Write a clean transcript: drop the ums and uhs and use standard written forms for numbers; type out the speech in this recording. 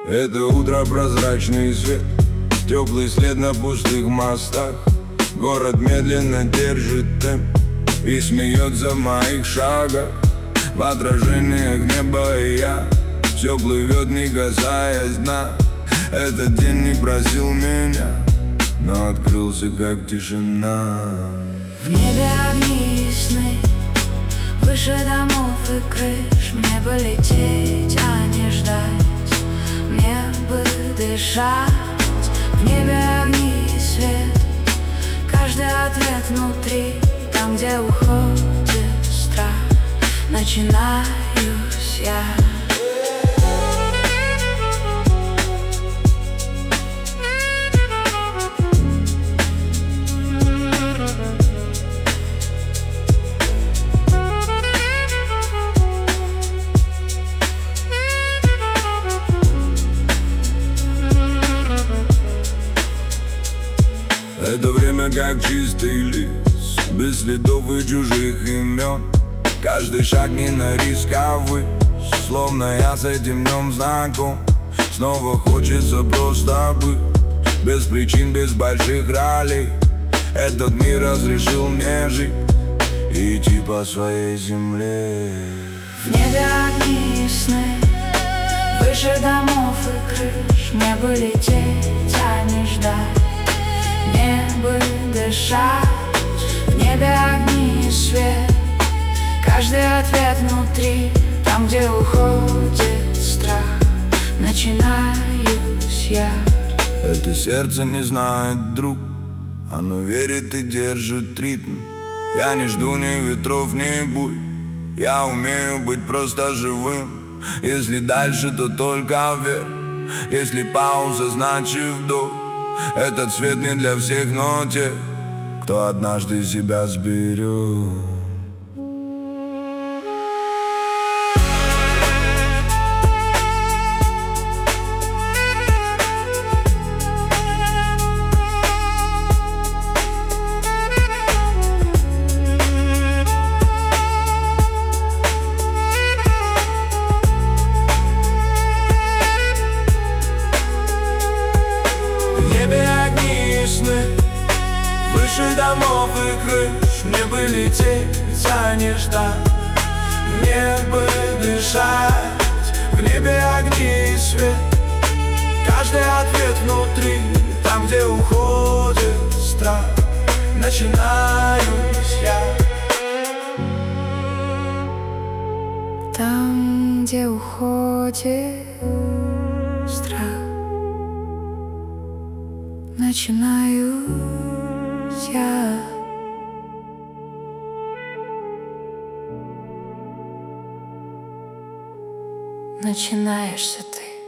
Это утро, прозрачный свет, теплый след на пустых мостах. Город медленно держит темп и смеется в моих шагах. В отражениях неба и я, все плывет, не касаясь дна. Этот день не просил меня, но открылся как тишина. В небе огни и сны, выше домов и крыш. Мне бы лететь, а не ждать, мне бы дышать. В небе огни и свет, каждый ответ внутри. Там, где уходит страх, начинаюсь я. Это время как чистый лист, без следов и чужих имен. Каждый шаг не на рисковый, словно я с этим днем знаком. Снова хочется просто быть, без причин, без больших ролей. Этот мир разрешил мне жить и идти по своей земле. В небе огни и сны, выше домов и крыш. Мне бы лететь, а не ждать, мне бы дышать. В небе огни и свет, каждый ответ внутри. Там, где уходит страх, начинаюсь я. Это сердце не знает, друг, оно верит и держит ритм. Я не жду ни ветров, ни бурь, я умею быть просто живым. Если дальше, то только вверх, если пауза, значит вдох. Этот свет не для всех, но тех, кто однажды себя сберет. Выше домов и крыш, мне бы лететь, а не ждать, мне бы дышать. В небе огни и свет, каждый ответ внутри. Там, где уходит страх, начинаюсь я. Там, где уходит страх, начинаюсь я. Начинаешься ты.